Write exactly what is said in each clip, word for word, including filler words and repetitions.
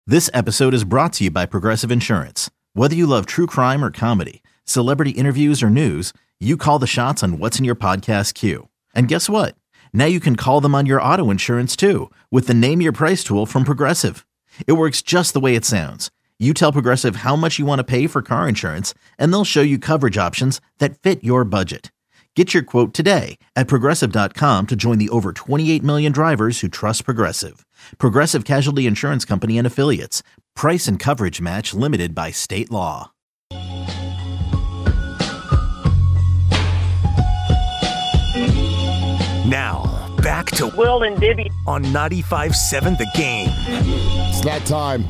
This episode is brought to you by Progressive Insurance. Whether you love true crime or comedy, celebrity interviews or news, you call the shots on what's in your podcast queue. And guess what? Now you can call them on your auto insurance too with the Name Your Price tool from Progressive. It works just the way it sounds. You tell Progressive how much you want to pay for car insurance, and they'll show you coverage options that fit your budget. Get your quote today at Progressive dot com to join the over twenty-eight million drivers who trust Progressive. Progressive Casualty Insurance Company and Affiliates. Price and coverage match limited by state law. Now, back to Will and Dibby on ninety-five seven The Game. It's that time.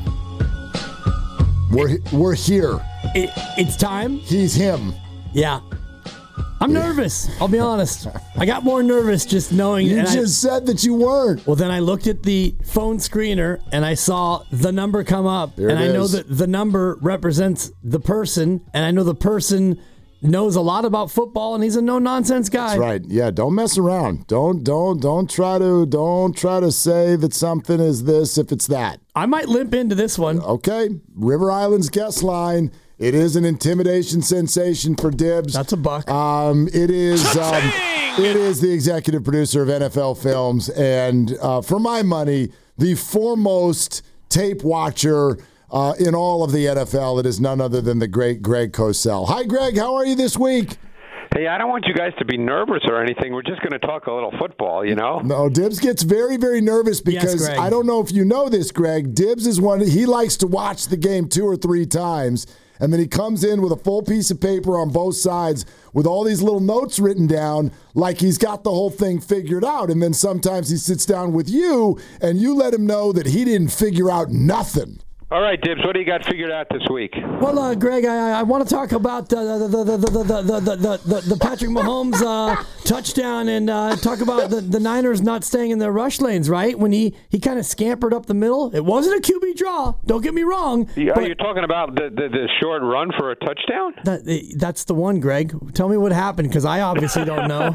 We're we're here. It, it's time? He's him. Yeah. I'm nervous. I'll be honest. I got more nervous just knowing. You and just I, said that you weren't. Well, then I looked at the phone screener and I saw the number come up. There and it I know is. that the number represents the person. And I know the person knows a lot about football and he's a no-nonsense guy. That's right. Yeah, don't mess around. Don't don't don't try to don't try to say that something is this if it's that. I might limp into this one. Okay. River Island's guest line. It is an intimidation sensation for Dibs. That's a buck. Um, it is. Um, it is the executive producer of N F L Films, and uh, for my money, the foremost tape watcher uh, in all of the N F L. It is none other than the great Greg Cosell. Hi, Greg. How are you this week? Hey, I don't want you guys to be nervous or anything. We're just going to talk a little football, you know? No, Dibs gets very, very nervous because Yes, I don't know if you know this, Greg. Dibs is one. He likes to watch the game two or three times. And then he comes in with a full piece of paper on both sides with all these little notes written down like he's got the whole thing figured out. And then sometimes he sits down with you and you let him know that he didn't figure out nothing. All right, Dibs, what do you got figured out this week? Well, uh, Greg, I, I want to talk about uh, the, the, the, the, the, the, the, the, the Patrick Mahomes uh, touchdown and uh, talk about the, the Niners not staying in their rush lanes, right? When he, he kind of scampered up the middle. It wasn't a Q B draw. Don't get me wrong. Yeah, are you talking about the, the, the short run for a touchdown? That, that's the one, Greg. Tell me what happened because I obviously don't know.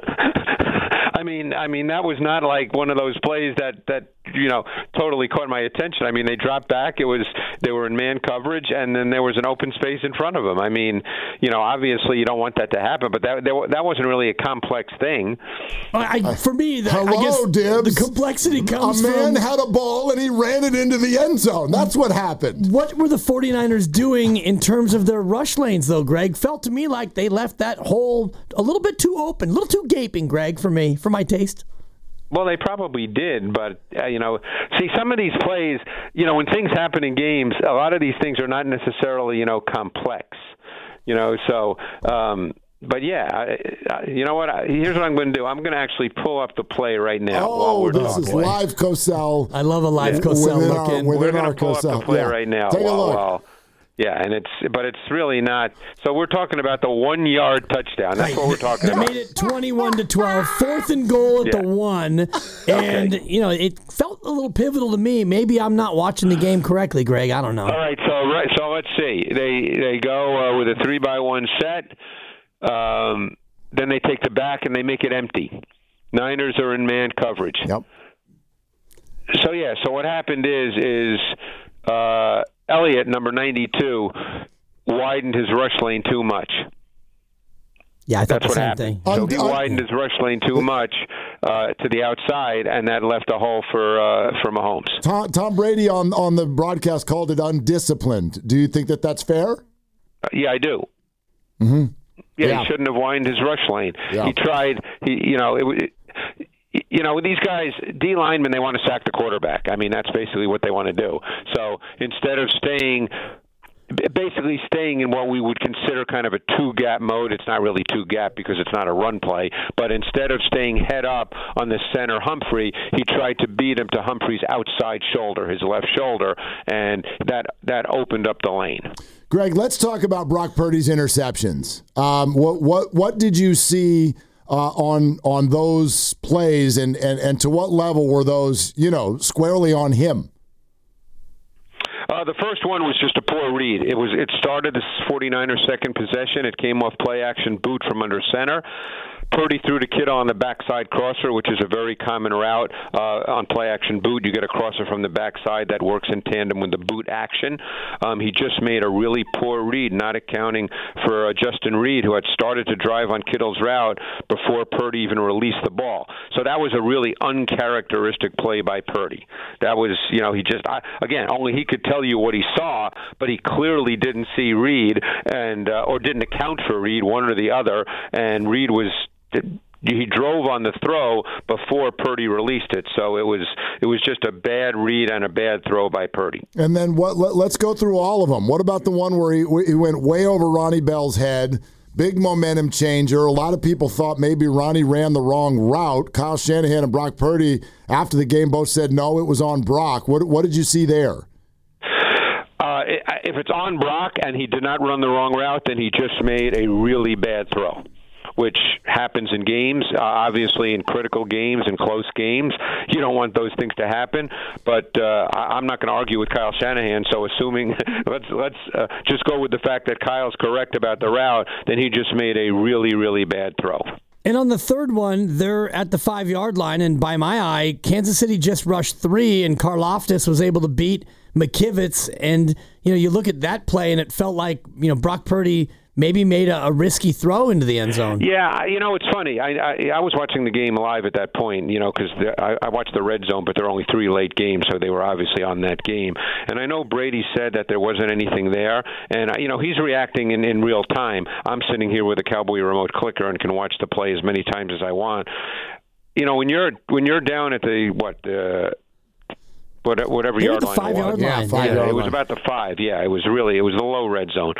I mean, I mean that was not like one of those plays that, that you know totally caught my attention. I mean, they dropped back. It was they were in man coverage, and then there was an open space in front of them. I mean, you know, obviously you don't want that to happen, but that that wasn't really a complex thing. I, for me, the, Hello, I guess Dibs. the complexity comes A man from had a ball and he ran it into the end zone. That's what happened. what were the 49ers doing in terms of their rush lanes, though, Greg? Felt to me like they left that hole a little bit too open, a little too gaping, Greg, for me, for my taste. Well, they probably did, but, uh, you know, see, some of these plays, you know, when things happen in games, a lot of these things are not necessarily, you know, complex, you know, so, um, but yeah, I, I, you know what, I, here's what I'm going to do. I'm going to actually pull up the play right now while Oh, we're this talking. is live Cosell. I love a live Yeah. Cosell Within look our- in. within We're going our to pull up the Cosell. play Yeah. right now. Take a while, look. while- yeah, and it's but it's really not. So we're talking about the one-yard touchdown. That's what we're talking They about. made it twenty-one to twelve, fourth and goal at Yeah. the one, and you know it felt a little pivotal to me. Maybe I'm not watching the game correctly, Greg. I don't know. All right, so right, so let's see. They they go uh, with a three by one set. Um, then they take the back and they make it empty. Niners are in man coverage. Yep. So yeah, so what happened is is uh, Elliott, number ninety-two, widened his rush lane too much. Yeah, I thought That's the what same happened. thing. So he widened his rush lane too much uh, to the outside, and that left a hole for uh, for Mahomes. Tom, Tom Brady on, on the broadcast called it undisciplined. Do you think that that's fair? Uh, yeah, I do. Mm-hmm. Yeah, Yeah. he shouldn't have widened his rush lane. Yeah. He tried. He, you know, it, it, you know, with these guys, D linemen, they want to sack the quarterback. I mean, that's basically what they want to do. So instead of staying, basically staying in what we would consider kind of a two-gap mode, it's not really two-gap because it's not a run play, but instead of staying head up on the center Humphrey, he tried to beat him to Humphrey's outside shoulder, his left shoulder, and that that opened up the lane. Greg, let's talk about Brock Purdy's interceptions. Um, what what what did you see uh, on on those plays, and, and and to what level were those, you know, squarely on him? Uh, the first one was just a poor read. It was. It started the 49ers' second possession. It came off play-action boot from under center. Purdy threw to Kittle on the backside crosser, which is a very common route uh, on play-action boot. You get a crosser from the backside that works in tandem with the boot action. Um, he just made a really poor read, not accounting for uh, Justin Reed, who had started to drive on Kittle's route before Purdy even released the ball. So that was a really uncharacteristic play by Purdy. That was, you know, he just, I, again, only he could tell you what he saw, but he clearly didn't see Reed and uh, or didn't account for Reed, one or the other, and Reed was he drove on the throw before Purdy released it, so it was it was just a bad read and a bad throw by Purdy. And then what? Let, let's go through all of them. What about the one where he, he went way over Ronnie Bell's head? Big momentum changer. A lot of people thought maybe Ronnie ran the wrong route. Kyle Shanahan and Brock Purdy, after the game, both said no, it was on Brock. What what did you see there? Uh, if it's on Brock and he did not run the wrong route, then he just made a really bad throw, which happens in games, uh, obviously in critical games and close games. You don't want those things to happen, but uh, I, I'm not going to argue with Kyle Shanahan, so assuming, let's let's uh, just go with the fact that Kyle's correct about the route, then he just made a really, really bad throw. And on the third one, they're at the five-yard line, and by my eye, Kansas City just rushed three, and Karlaftis was able to beat McKivitz. And, you know, you look at that play, and it felt like, you know, Brock Purdy maybe made a, a risky throw into the end zone. Yeah, you know, it's funny. I I, I was watching the game live at that point, you know, because I, I watched the red zone, but there were only three late games, so they were obviously on that game. And I know Brady said that there wasn't anything there, and, you know, he's reacting in, in real time. I'm sitting here with a Cowboy remote clicker and can watch the play as many times as I want. You know, when you're when you're down at the, what, the whatever yard line five it was. Yard yeah, line. five yeah. yard It was line. about the five, yeah. It was really, it was the low red zone.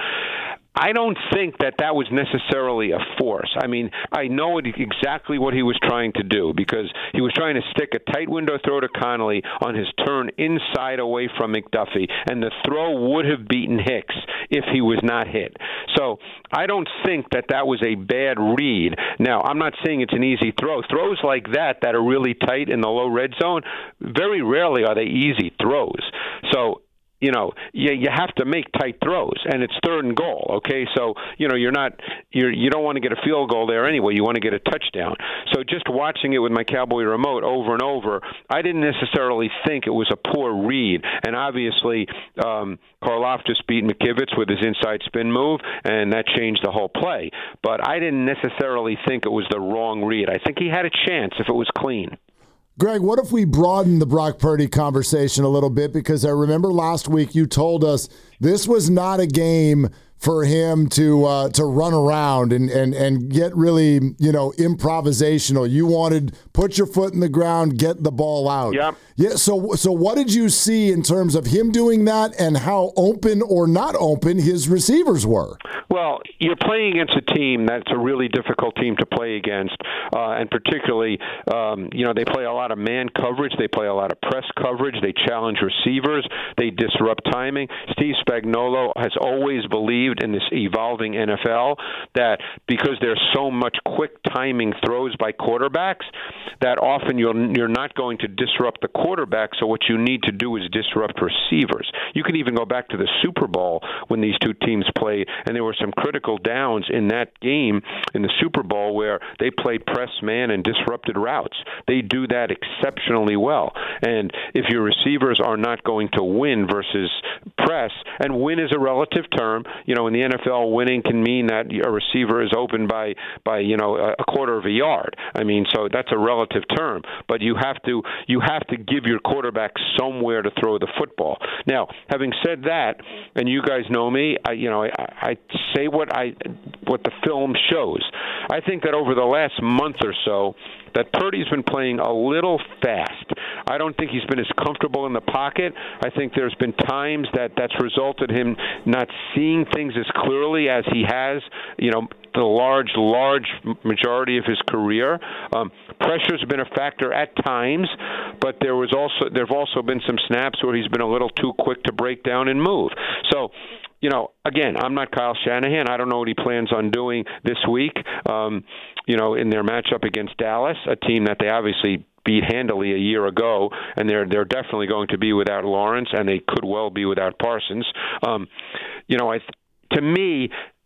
I don't think that that was necessarily a force. I mean, I know exactly what he was trying to do because he was trying to stick a tight window throw to Connolly on his turn inside away from McDuffie, and the throw would have beaten Hicks if he was not hit. So I don't think that that was a bad read. Now, I'm not saying it's an easy throw. Throws like that that are really tight in the low red zone, very rarely are they easy throws. So, you know, you you have to make tight throws, and it's third and goal. Okay, so you know you're not you're you don't want to get a field goal there anyway. You want to get a touchdown. So just watching it with my Cowboy remote over and over, I didn't necessarily think it was a poor read. And obviously, um, Karlaftis beat McKivitz with his inside spin move, and that changed the whole play. But I didn't necessarily think it was the wrong read. I think he had a chance if it was clean. Greg, what if we broaden the Brock Purdy conversation a little bit? Because I remember last week you told us this was not a game for him to uh, to run around and, and, and get really, you know, improvisational. You wanted put your foot in the ground, get the ball out. Yep. Yeah. So so what did you see in terms of him doing that and how open or not open his receivers were? Well, you're playing against a team that's a really difficult team to play against, uh, and particularly, um, you know, they play a lot of man coverage. They play a lot of press coverage. They challenge receivers. They disrupt timing. Steve Spagnuolo has always believed in this evolving N F L that because there's so much quick timing throws by quarterbacks, that often you're, you're not going to disrupt the quarterback, so what you need to do is disrupt receivers. You can even go back to the Super Bowl when these two teams played, and there were some critical downs in that game in the Super Bowl where they played press man and disrupted routes. They do that exceptionally well. And if your receivers are not going to win versus press, and win is a relative term, you know, in the N F L, winning can mean that a receiver is open by, by you know, a quarter of a yard. I mean, so that's a relative term. But you have to you have to give your quarterback somewhere to throw the football. Now, having said that, and you guys know me, I, you know, I, I say what I what the film shows. I think that over the last month or so, that Purdy's been playing a little fast. I don't think he's been as comfortable in the pocket. I think there's been times that that's resulted in him not seeing things as clearly as he has, you know, the large, large majority of his career. Um, pressure's been a factor at times, but there was also there have also been some snaps where he's been a little too quick to break down and move. So, you know, again, I'm not Kyle Shanahan. I don't know what he plans on doing this week, um, you know, in their matchup against Dallas, a team that they obviously beat handily a year ago, and they're they're definitely going to be without Lawrence, and they could well be without Parsons. Um, you know, I to me,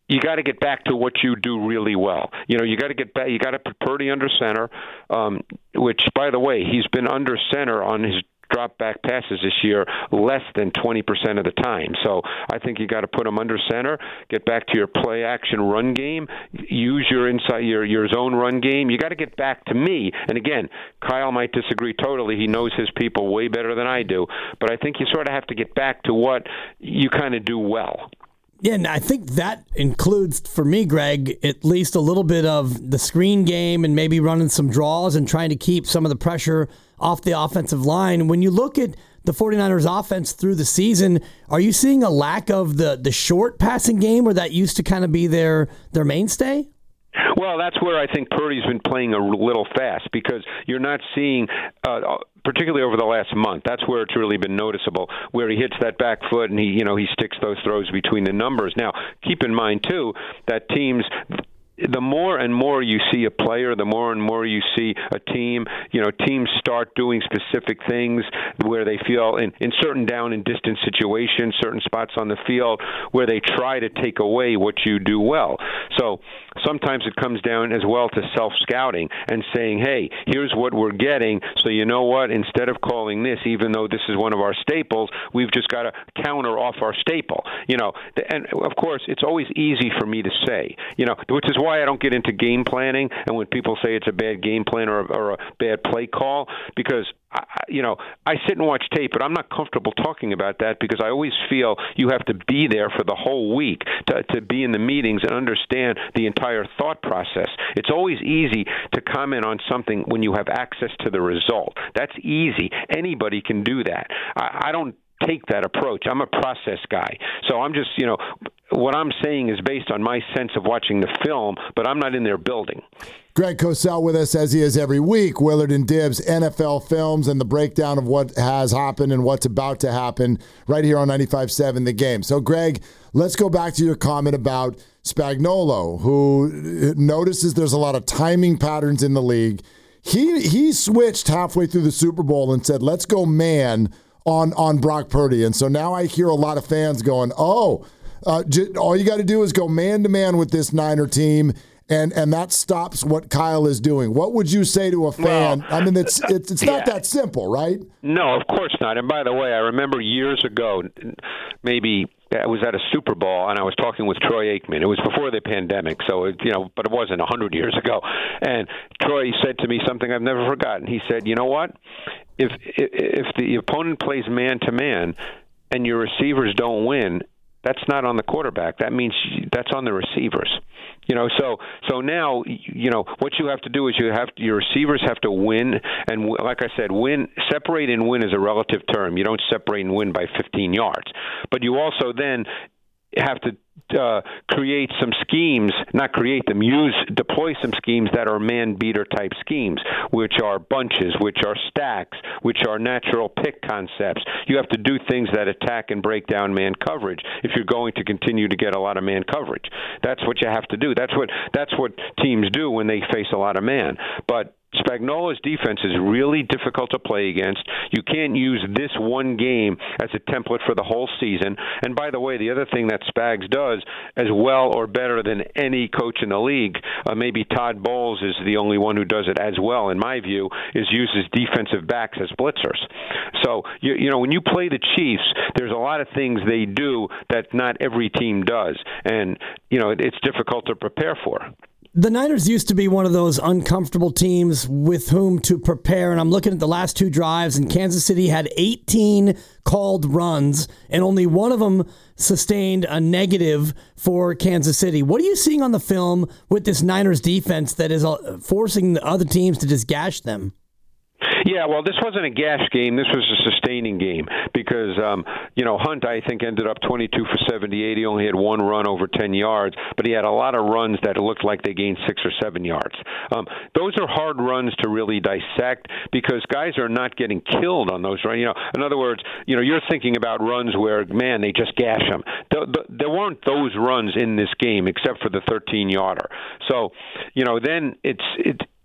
you got to get back to what you do really well. You know, you got to get back. You got to put Purdy under center, um, which, by the way, he's been under center on his drop back passes this year less than twenty percent of the time. So I think you got to put him under center, get back to your play action run game, use your inside your your zone run game. You got to get back to me. And again, Kyle might disagree totally. He knows his people way better than I do, but I think you sort of have to get back to what you kind of do well. Yeah, and I think that includes, for me, Greg, at least a little bit of the screen game and maybe running some draws and trying to keep some of the pressure off the offensive line. When you look at the 49ers offense through the season, are you seeing a lack of the, the short passing game where that used to kind of be their, their mainstay? Well, that's where I think Purdy's been playing a little fast because you're not seeing, uh, particularly over the last month, that's where it's really been noticeable, where he hits that back foot and he, you know, he sticks those throws between the numbers. Now, keep in mind, too, that teams, the more and more you see a player, the more and more you see a team, you know, teams start doing specific things where they feel in, in certain down and distance situations, certain spots on the field where they try to take away what you do well. So sometimes it comes down as well to self-scouting and saying, hey, here's what we're getting. So you know what? Instead of calling this, even though this is one of our staples, we've just got to counter off our staple. You know, and of course, it's always easy for me to say, you know, which is why I don't get into game planning and when people say it's a bad game plan or, or a bad play call, because I, you know, I sit and watch tape, but I'm not comfortable talking about that because I always feel you have to be there for the whole week to, to be in the meetings and understand the entire thought process. It's always easy to comment on something when you have access to the result. That's easy. Anybody can do that. I, I don't take that approach. I'm a process guy. So I'm just, you know, what I'm saying is based on my sense of watching the film, but I'm not in there building. Greg Cosell with us, as he is every week. Willard and Dibs, N F L Films, and the breakdown of what has happened and what's about to happen right here on ninety-five point seven The Game. So, Greg, let's go back to your comment about Spagnuolo, who notices there's a lot of timing patterns in the league. He he switched halfway through the Super Bowl and said, let's go man on, on Brock Purdy. And so now I hear a lot of fans going, oh, uh, j- all you got to do is go man-to-man with this Niner team, and and that stops what Kyle is doing. What would you say to a fan? Well, I mean, it's it's, it's not yeah. that simple, right? No, of course not. And by the way, I remember years ago, maybe I was at a Super Bowl, and I was talking with Troy Aikman. It was before the pandemic, so it, you know, but it wasn't a hundred years ago. And Troy said to me something I've never forgotten. He said, "You know what? If if the opponent plays man to man, and your receivers don't win, that's not on the quarterback. That means that's on the receivers." You know, so so now, you know, what you have to do is you have to, your receivers have to win, and like I said, win, separate and win is a relative term. You don't separate and win by fifteen yards, but you also then have to uh, create some schemes, not create them, use, deploy some schemes that are man-beater type schemes, which are bunches, which are stacks, which are natural pick concepts. You have to do things that attack and break down man coverage if you're going to continue to get a lot of man coverage. That's what you have to do. That's what that's what teams do when they face a lot of man. But Spagnuolo's defense is really difficult to play against. You can't use this one game as a template for the whole season. And by the way, the other thing that Spags does as well or better than any coach in the league, uh, maybe Todd Bowles is the only one who does it as well, in my view, is uses defensive backs as blitzers. So, you, you know, when you play the Chiefs, there's a lot of things they do that not every team does. And, you know, it, it's difficult to prepare for. The Niners used to be one of those uncomfortable teams with whom to prepare, and I'm looking at the last two drives, and Kansas City had eighteen called runs, and only one of them sustained a negative for Kansas City. What are you seeing on the film with this Niners defense that is forcing the other teams to just gash them? Yeah, well, this wasn't a gash game. This was a sustaining game because, um, you know, Hunt, I think, ended up twenty-two for seventy-eight. He only had one run over ten yards, but he had a lot of runs that looked like they gained six or seven yards. Um, those are hard runs to really dissect because guys are not getting killed on those runs. You know, in other words, you know, you're thinking about runs where, man, they just gash them. The, the, there weren't those runs in this game except for the thirteen-yarder. So, you know, then it's it.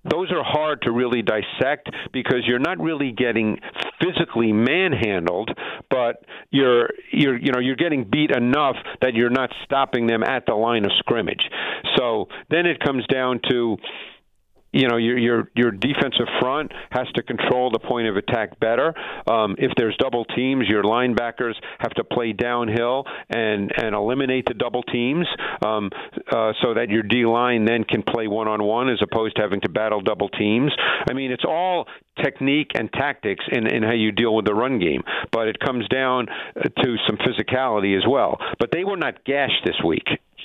those are hard to really dissect because you're not really getting physically manhandled, but you're you're you know you're getting beat enough that you're not stopping them at the line of scrimmage. So then it comes down to, you know, your your your defensive front has to control the point of attack better. Um, if there's double teams, your linebackers have to play downhill and, and eliminate the double teams um, uh, so that your D-line then can play one-on-one as opposed to having to battle double teams. I mean, it's all technique and tactics in, in how you deal with the run game, but it comes down to some physicality as well. But they were not gashed this week.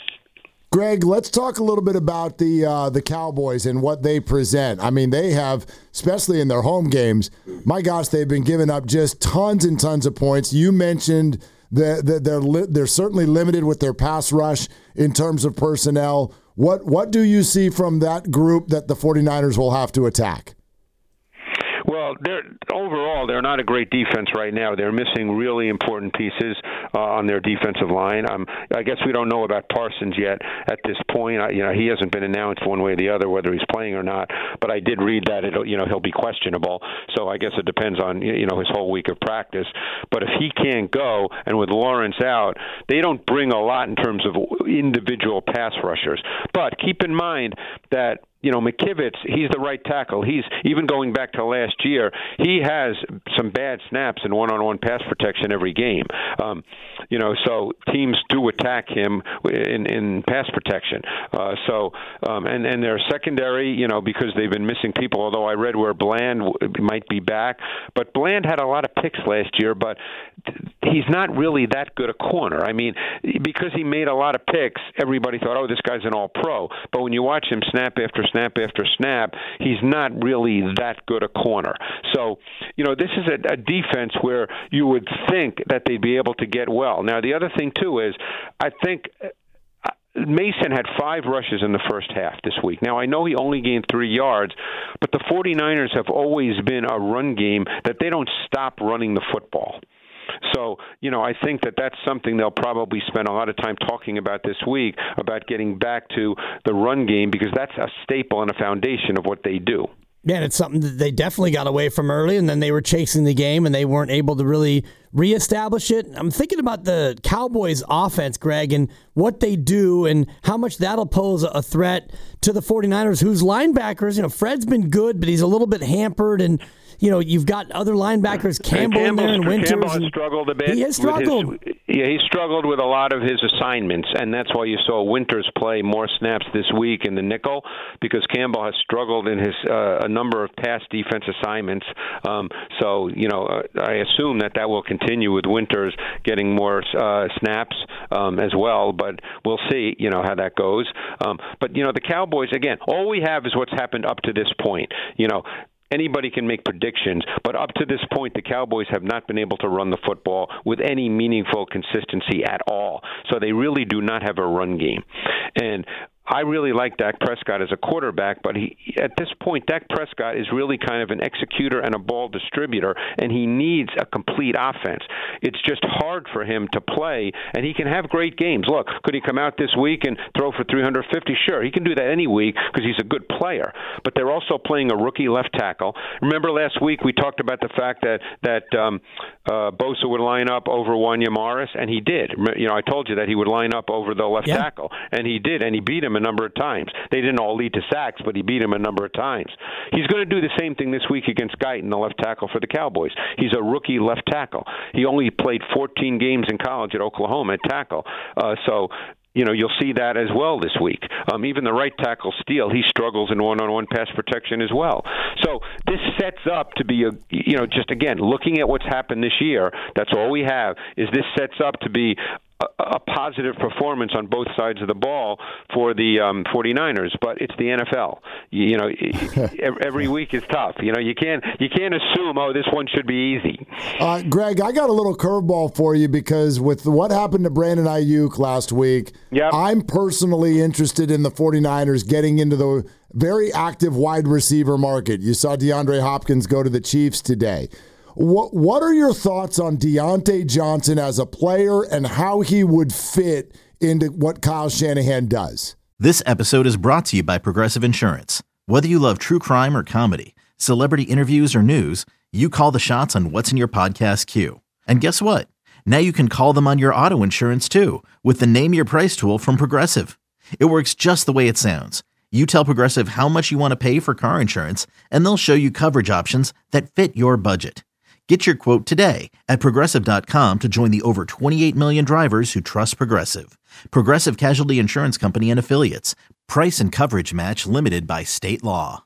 Greg, let's talk a little bit about the uh, the Cowboys and what they present. I mean, they have, especially in their home games, my gosh, they've been giving up just tons and tons of points. You mentioned that the, they're li- they're certainly limited with their pass rush in terms of personnel. What what do you see from that group that the 49ers will have to attack? Well, they're overall they're not a great defense right now. They're missing really important pieces uh, on their defensive line. Um, I guess we don't know about Parsons yet at this point. I, you know, he hasn't been announced one way or the other whether he's playing or not. But I did read that it you know he'll be questionable. So I guess it depends on you know his whole week of practice. But if he can't go, and with Lawrence out, they don't bring a lot in terms of individual pass rushers. But keep in mind that, you know, McKivitz, he's the right tackle. He's even going back to last year, he has some bad snaps in one-on-one pass protection every game. Um, you know, so teams do attack him in, in pass protection. Uh, so, um, and, and their secondary, you know, because they've been missing people, although I read where Bland might be back. But Bland had a lot of picks last year, but he's not really that good a corner. I mean, because he made a lot of picks, everybody thought, oh, this guy's an all-pro. But when you watch him snap after snap after snap, he's not really that good a corner. So, you know, this is a, a defense where you would think that they'd be able to get well. Now, the other thing, too, is I think Mason had five rushes in the first half this week. Now, I know he only gained three yards, but the 49ers have always been a run game that they don't stop running the football. So, you know, I think that that's something they'll probably spend a lot of time talking about this week, about getting back to the run game, because that's a staple and a foundation of what they do. Yeah, and it's something that they definitely got away from early, and then they were chasing the game, and they weren't able to really reestablish it. I'm thinking about the Cowboys' offense, Greg, and what they do and how much that'll pose a threat to the 49ers, whose linebackers, you know, Fred's been good, but he's a little bit hampered, and you know, you've got other linebackers, Campbell in there and Winters. Campbell has struggled a bit. He has struggled. His, yeah, he struggled with a lot of his assignments, and that's why you saw Winters play more snaps this week in the nickel, because Campbell has struggled in his uh, a number of pass defense assignments. Um, so, you know, uh, I assume that that will continue with Winters getting more uh, snaps um, as well, but we'll see, you know, how that goes. Um, but, you know, the Cowboys, again, all we have is what's happened up to this point. You know, anybody can make predictions, but up to this point, the Cowboys have not been able to run the football with any meaningful consistency at all. So they really do not have a run game. And I really like Dak Prescott as a quarterback, but he, at this point, Dak Prescott is really kind of an executor and a ball distributor, and he needs a complete offense. It's just hard for him to play, and he can have great games. Look, could he come out this week and throw for three hundred fifty? Sure, he can do that any week because he's a good player. But they're also playing a rookie left tackle. Remember last week we talked about the fact that that um, uh, Bosa would line up over Wanya Morris, and he did. You know, I told you that he would line up over the left yeah. tackle, and he did, and he beat him a number of times. They didn't all lead to sacks, but he beat him a number of times. He's going to do the same thing this week against Guyton, the left tackle for the Cowboys. He's a rookie left tackle. He only played fourteen games in college at Oklahoma at tackle. Uh, so, you know, you'll see that as well this week. Um, even the right tackle, Steele, he struggles in one-on-one pass protection as well. So this sets up to be, a, you know, just again, looking at what's happened this year, that's all we have, is this sets up to be a positive performance on both sides of the ball for the um, 49ers, but it's the N F L. You, you know, every week is tough. You know, you can't you can't assume, oh, this one should be easy. Uh, Greg, I got a little curveball for you, because with what happened to Brandon Ayuk last week, yep. I'm personally interested in the 49ers getting into the very active wide receiver market. You saw DeAndre Hopkins go to the Chiefs today. What what are your thoughts on Deontay Johnson as a player and how he would fit into what Kyle Shanahan does? This episode is brought to you by Progressive Insurance. Whether you love true crime or comedy, celebrity interviews or news, you call the shots on what's in your podcast queue. And guess what? Now you can call them on your auto insurance too with the Name Your Price tool from Progressive. It works just the way it sounds. You tell Progressive how much you want to pay for car insurance, and they'll show you coverage options that fit your budget. Get your quote today at Progressive dot com to join the over twenty-eight million drivers who trust Progressive. Progressive Casualty Insurance Company and Affiliates. Price and coverage match limited by state law.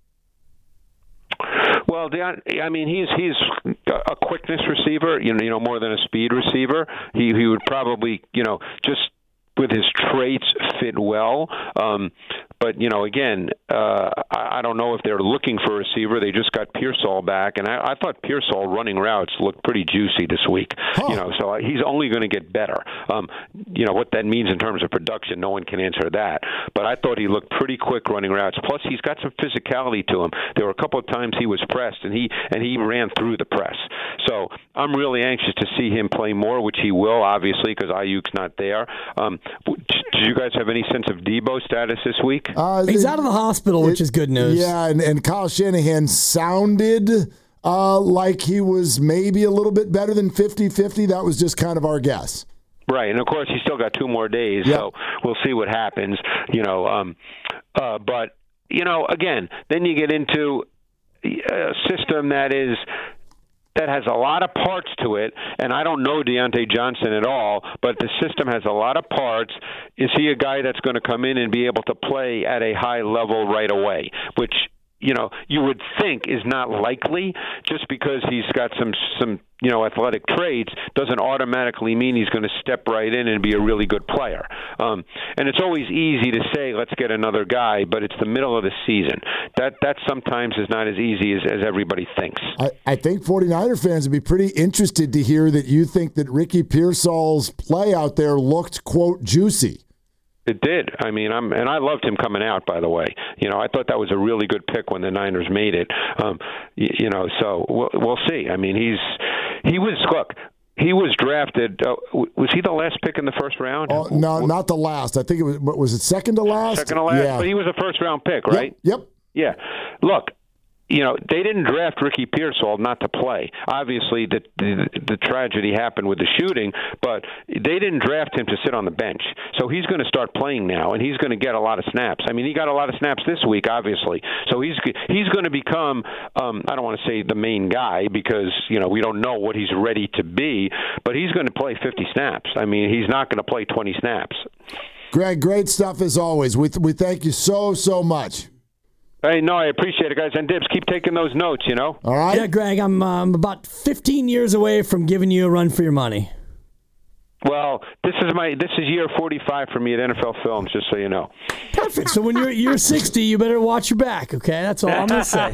Well, I mean, he's he's a quickness receiver, you know, you know, more than a speed receiver. He he would probably, you know, just with his traits fit well. Um, but, you know, again, uh, I, I don't know if they're looking for a receiver. They just got Pearsall back, and I, I thought Pearsall running routes looked pretty juicy this week. Huh. You know, so he's only going to get better. Um, you know, what that means in terms of production, no one can answer that. But I thought he looked pretty quick running routes. Plus, he's got some physicality to him. There were a couple of times he was pressed, and he and he ran through the press. So I'm really anxious to see him play more, which he will, obviously, because Ayuk's not there. Um, do you guys have any sense of Debo status this week? Uh, He's out of the hospital, which it, is good news. Yeah, and, and Kyle Shanahan sounded uh, like he was maybe a little bit better than fifty-fifty. That was just kind of our guess. Right, and of course he's still got two more days, yep. So we'll see what happens. You know, um, uh, but you know, again, then you get into a system that is. that has a lot of parts to it, and I don't know Deontay Johnson at all, but the system has a lot of parts. Is he a guy that's going to come in and be able to play at a high level right away, which, you know, you would think is not likely just because he's got some, some you know, athletic traits doesn't automatically mean he's going to step right in and be a really good player. Um, and it's always easy to say, let's get another guy, but it's the middle of the season. That that sometimes is not as easy as, as everybody thinks. I, I think 49er fans would be pretty interested to hear that you think that Ricky Pearsall's play out there looked, quote, juicy. It did. I mean, I'm and I loved him coming out. By the way, you know, I thought that was a really good pick when the Niners made it. Um, you, you know, so we'll, we'll see. I mean, he's he was look. He was drafted. Uh, was he the last pick in the first round? Oh, no, not the last. I think it was. Was it second to last? Second to last. Yeah. But he was a first round pick, right? Yep. Yeah. yep. Look. You know, they didn't draft Ricky Pearsall not to play. Obviously, the, the the tragedy happened with the shooting, but they didn't draft him to sit on the bench. So he's going to start playing now, and he's going to get a lot of snaps. I mean, he got a lot of snaps this week, obviously. So he's he's going to become, um, I don't want to say the main guy because, you know, we don't know what he's ready to be, but he's going to play fifty snaps. I mean, he's not going to play twenty snaps. Greg, great stuff as always. We, we thank you so, so much. Hey, no, I appreciate it, guys. And Dibs, keep taking those notes, you know? All right. Yeah, Greg, I'm um, about fifteen years away from giving you a run for your money. Well, this is my this is year forty-five for me at N F L Films, just so you know. Perfect. So when you're you're sixty, you better watch your back, okay? That's all I'm going to say.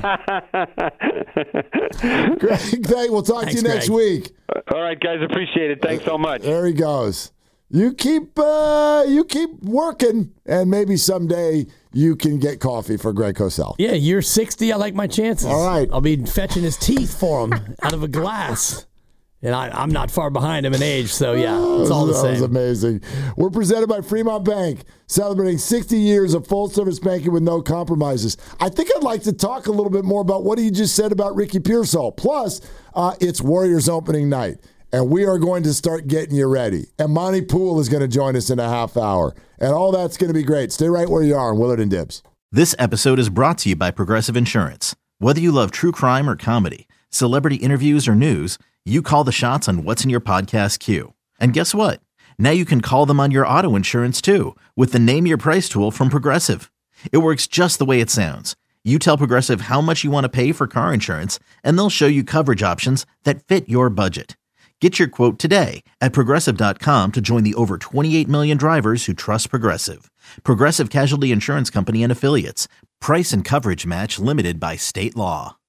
Greg, thank, we'll talk Thanks, to you next Greg. week. All right, guys, appreciate it. Thanks so much. There he goes. You keep uh, you keep working, and maybe someday you can get coffee for Greg Cosell. Yeah, you're sixty. I like my chances. All right. I'll be fetching his teeth for him out of a glass. And I, I'm not far behind him in age, so yeah, it's all the that same. was amazing. We're presented by Fremont Bank, celebrating sixty years of full-service banking with no compromises. I think I'd like to talk a little bit more about what he just said about Ricky Pearsall. Plus, uh, it's Warriors opening night, and we are going to start getting you ready. And Monty Poole is going to join us in a half hour, and all that's going to be great. Stay right where you are on Willard and Dibs. This episode is brought to you by Progressive Insurance. Whether you love true crime or comedy, celebrity interviews or news, you call the shots on what's in your podcast queue. And guess what? Now you can call them on your auto insurance too with the Name Your Price tool from Progressive. It works just the way it sounds. You tell Progressive how much you want to pay for car insurance, and they'll show you coverage options that fit your budget. Get your quote today at Progressive dot com to join the over twenty-eight million drivers who trust Progressive. Progressive Casualty Insurance Company and Affiliates. Price and coverage match limited by state law.